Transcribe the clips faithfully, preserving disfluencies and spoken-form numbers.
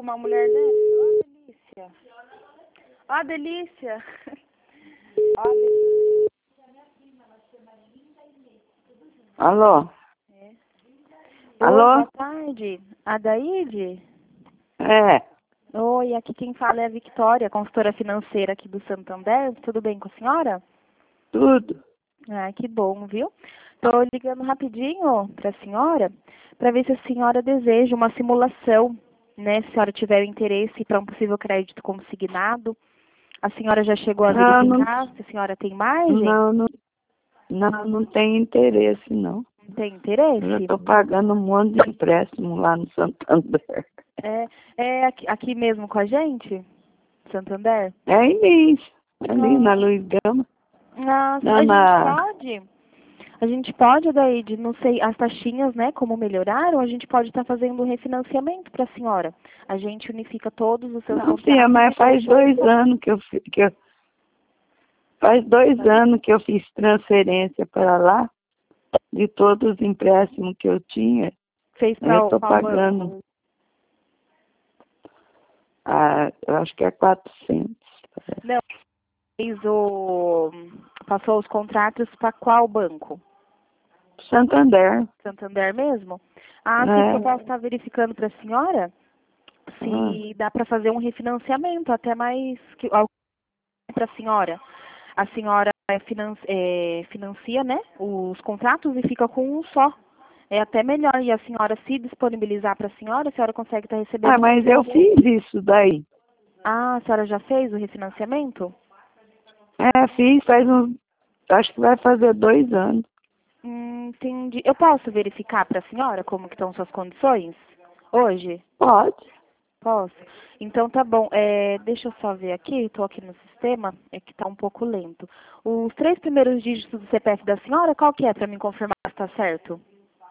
uma mulher dessa? Ó, a delícia. Ó, a delícia. Ó, a delícia. Alô? É. Alô? Oi, boa tarde. Adaide? É, Oi, aqui quem fala é a Victória, consultora financeira aqui do Santander. Tudo bem com a senhora? tudo. Ah, que bom, viu? Estou ligando rapidinho para a senhora para ver se a senhora deseja uma simulação, né? Se a senhora tiver interesse para um possível crédito consignado. A senhora já chegou a Não, não, verificar se a senhora tem margem? não, não, não, não tem interesse, não. Não tem Eu já interesse? estou pagando um monte de empréstimo lá no Santander. É, é aqui, aqui mesmo com a gente? Santander? É aí mesmo, ali Ah, na Luiz Gama. ah, Não, a gente na... pode? A gente pode, daí, de não sei, as taxinhas, né, como melhoraram, a gente pode estar fazendo um refinanciamento para a senhora. A gente unifica todos os seus Não, filha, contratos mas e faz deixa dois um... anos que eu, fi- que eu... Faz dois anos que eu fiz transferência para lá, de todos os empréstimos que eu tinha. Fez Eu para estou qual banco? pagando, ah, eu acho que é quatrocentos. Não, fez o... Passou os contratos para qual banco? Santander. Santander mesmo? Ah, sim, porque eu É. posso estar verificando para a senhora Ah, se dá para fazer um refinanciamento, até mais que para a senhora. A senhora é, finan é, financia, né, os contratos e fica com um só. É até melhor. E a senhora se disponibilizar para a senhora, a senhora consegue estar Ah, recebendo um mas eu refinanciamento. fiz isso daí. Ah, a senhora já fez o refinanciamento? É, fiz faz uns, acho que vai fazer dois anos. Hum, entendi. Eu posso verificar para a senhora como que estão suas condições hoje? Pode. Posso? Então tá bom. É, deixa eu só ver aqui, estou aqui no sistema, é que está um pouco lento. Os três primeiros dígitos do C P F da senhora, qual que é para me confirmar se está certo?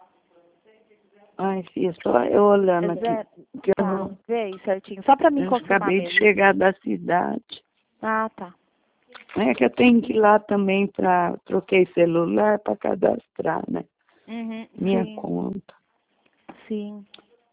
Ai, filha, só eu olhando É aqui. zero. Que eu Tá, não, vê aí certinho. Só para me eu confirmar acabei de mesmo. chegar da cidade. Ah, tá. É que eu tenho que ir lá também para troquei celular para cadastrar, né? Uhum, Minha sim, conta. sim.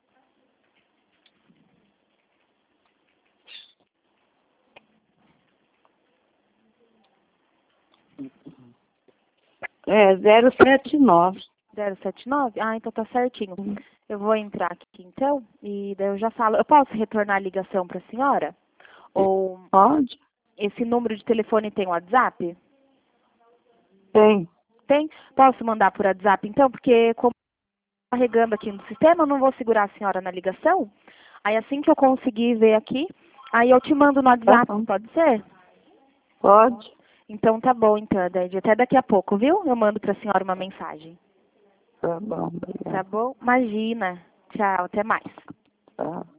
É, zero sete nove. zero sete nove. Ah, então tá certinho. Eu vou entrar aqui então e daí eu já falo. Eu posso retornar a ligação para a senhora? Ou Pode? esse número de telefone tem WhatsApp? Tem. Tem? Posso mandar por WhatsApp então? Porque como eu tô carregando aqui no sistema, eu não vou segurar a senhora na ligação. Aí assim que eu conseguir ver aqui, aí eu te mando no Tá WhatsApp, bom. pode ser? Pode? Então tá bom, então, Adaide. Até daqui a pouco, viu? Eu mando pra senhora uma mensagem. Tá bom, Tá obrigado. bom? Imagina. Tchau, até mais. Tá.